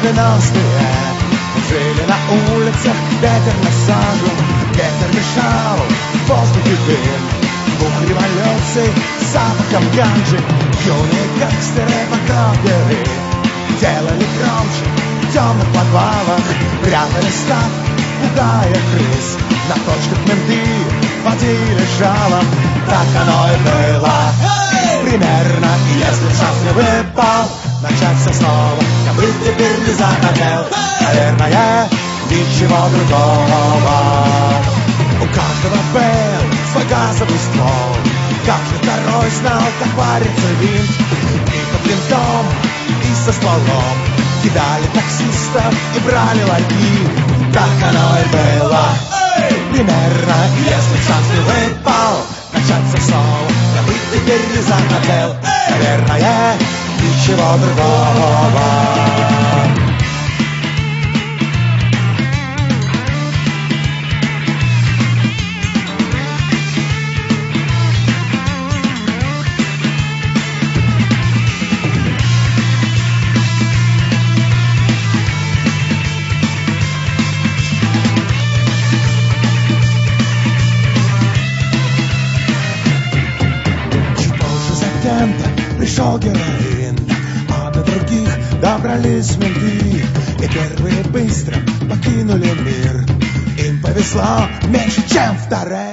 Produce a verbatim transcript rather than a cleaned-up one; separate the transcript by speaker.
Speaker 1: девяностые. Жили на улицах, ветер насажен, ветер мешал, в воздухе дым. Двух революций с запахом ганджи, юные гангстеры покроперы делали громче в темных подвалах, прятали став, пугая крыс. На точках менты водили жалом. Так оно и было примерно. И если шанс не выпал начать все снова, я бы теперь не захотел, наверное, ничего другого. У каждого был свой газовый ствол, каждый второй знал, как варится винт. И под винтом, и со стволом кидали таксистов и брали ларьки. Так оно и было примерно. И если шанс не выпал начать все снова, я бы теперь не захотел, наверное, ничего другого. Пришел героин, а до других добрались менты, и первые быстро покинули мир. Им повезло меньше, чем вторым.